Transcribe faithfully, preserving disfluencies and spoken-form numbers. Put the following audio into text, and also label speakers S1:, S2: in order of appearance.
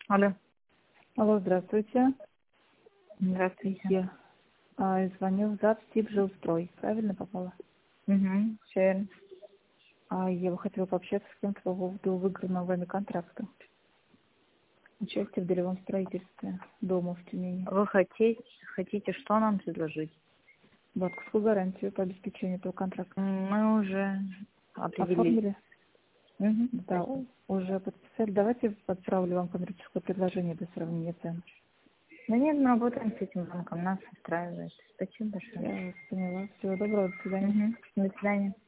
S1: Алло,
S2: Алло, здравствуйте.
S1: здравствуйте.
S2: Я а, звоню в ЗАГС тип жилстрой. Правильно попала?
S1: Угу, все верно.
S2: А я бы хотела пообщаться с кем-то по поводу выигранного вами контракта. Участие в долевом строительстве дома в Тюмени.
S1: Вы хотите, хотите что нам предложить?
S2: Банковскую гарантию по обеспечению этого контракта.
S1: М, Мы уже определились.
S2: Оформили?
S1: Угу,
S2: Да,
S1: спасибо.
S2: уже подписали. Давайте отправлю вам коммерческое предложение для сравнения цен.
S1: Да нет, мы работаем с этим банком, нас устраивает. Спасибо большое.
S2: Я вас поняла. Всего доброго, до свидания.
S1: Угу, до свидания.